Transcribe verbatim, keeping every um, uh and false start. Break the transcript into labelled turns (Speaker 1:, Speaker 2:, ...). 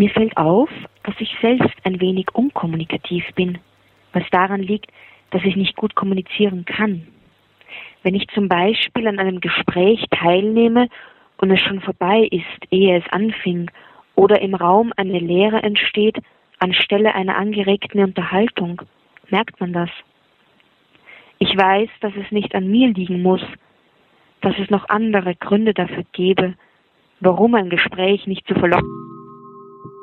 Speaker 1: Mir fällt auf, dass ich selbst ein wenig unkommunikativ bin, was daran liegt, dass ich nicht gut kommunizieren kann. Wenn ich zum Beispiel an einem Gespräch teilnehme und es schon vorbei ist, ehe es anfing, oder im Raum eine Leere entsteht, anstelle einer angeregten Unterhaltung, merkt man das. Ich weiß, dass es nicht an mir liegen muss, dass es noch andere Gründe dafür gäbe, warum ein Gespräch nicht so verlockend